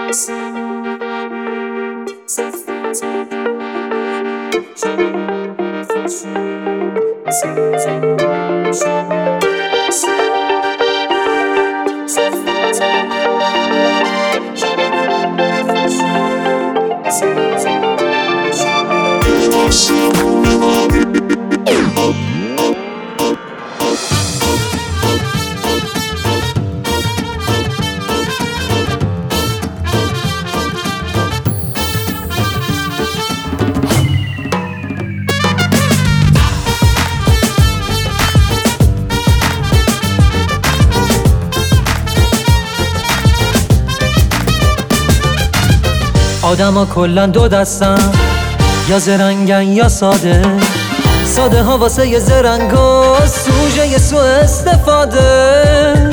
آدما کلن دو دستن، یا زرنگن یا ساده. ساده ها واسه یه زرنگا سوژه یه سو استفاده.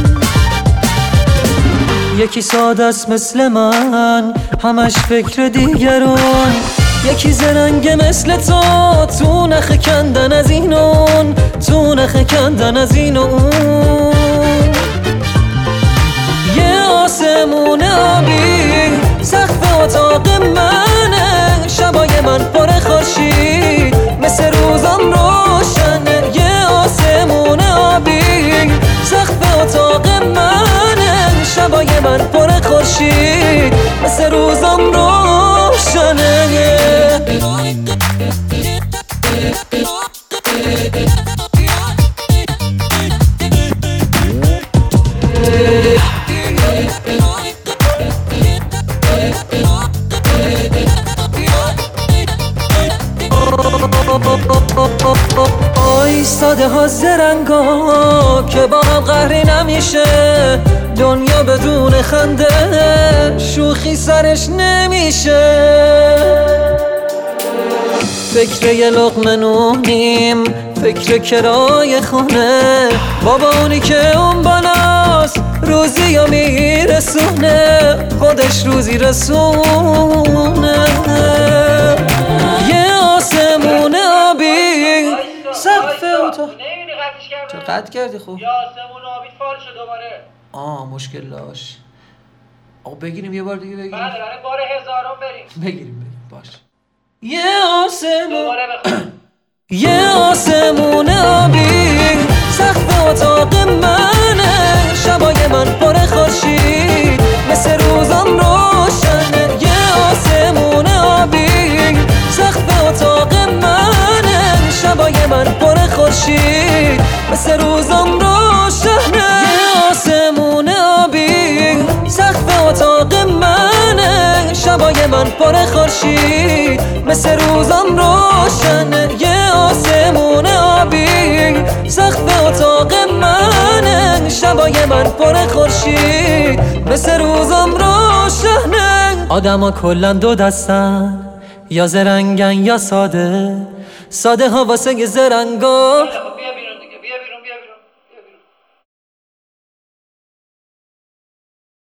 یکی ساده است مثل من، همش فکر دیگران. یکی زرنگه مثل تو نخ کندن از این اون، تو نخ کندن از این اون. یه آسمون آبی سقف اتاق منه، شبای من پر خورشید مثل روزم روشنه. یه آسمون آبی سقف اتاق منه، شبای من پر خورشید مثل روزم روشنه. آی ساده ها زرنگا که با هم قهری نمیشه. دنیا بدون خنده شوخی سرش نمیشه. فکر یه لقمه نونیم، فکر کرای خونه. بابا اونی که اون بالاست روزی یا میرسونه، خودش روزی رسونه. یه آسمون آبی سقف اتاق. چه قطع کردی؟ خوب یه آسمون آبی فال شد دوباره. مشکل داشت. آقا بگیریم یه بار دیگه بگیریم. بله بار هزارم بریم. بگیریم باش. یه آسمون دوباره بخون. یه آسمون آبی سقف اتاق منه، شبای من پر خورشید مثل روزم روشنه. یه آسمون آبی سقف اتاق منه، شبای من پر خورشید مثل روزم روشنه. یه آسمون آبی سقف اتاق منه، شبای من پر خورشید مثل روزم روشنه. یه آسمون آبی سقف اتاق منه، شبای من پر خورشید مثل روزم روشنه. آدما کلن دو دستن، یا زرنگن یا ساده. ساده ها واسه یه زرنگا